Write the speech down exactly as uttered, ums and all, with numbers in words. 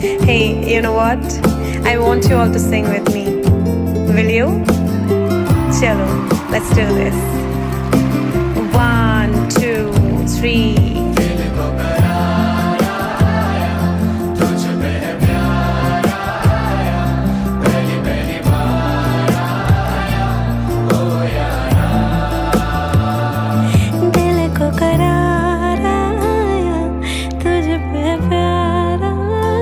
Hey, you know what? I want you all to sing with me. Will you? Chalo, let's do this. One, two, three.